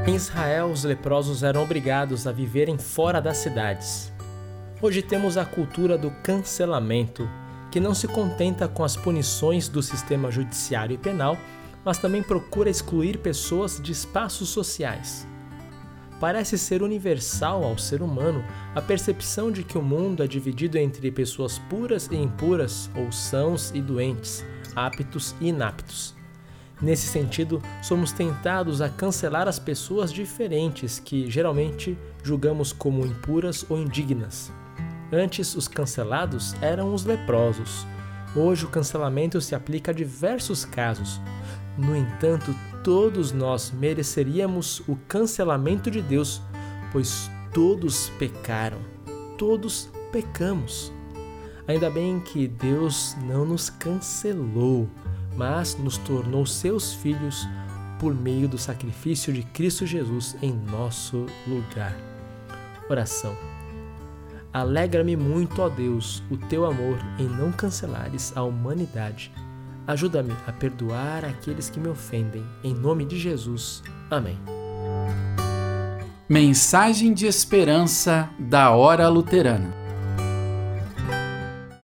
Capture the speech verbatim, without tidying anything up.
Em Israel, os leprosos eram obrigados a viverem fora das cidades. Hoje temos a cultura do cancelamento, que não se contenta com as punições do sistema judiciário e penal, mas também procura excluir pessoas de espaços sociais. Parece ser universal ao ser humano a percepção de que o mundo é dividido entre pessoas puras e impuras, ou sãos e doentes, aptos e inaptos. Nesse sentido, somos tentados a cancelar as pessoas diferentes que geralmente julgamos como impuras ou indignas. Antes, os cancelados eram os leprosos. Hoje, o cancelamento se aplica a diversos casos. No entanto, todos nós mereceríamos o cancelamento de Deus, pois todos pecaram, todos pecamos. Ainda bem que Deus não nos cancelou, mas nos tornou seus filhos por meio do sacrifício de Cristo Jesus em nosso lugar. Oração. Alegra-me muito, ó Deus, o teu amor em não cancelares a humanidade. Ajuda-me a perdoar aqueles que me ofendem. Em nome de Jesus. Amém. Mensagem de esperança da Hora Luterana.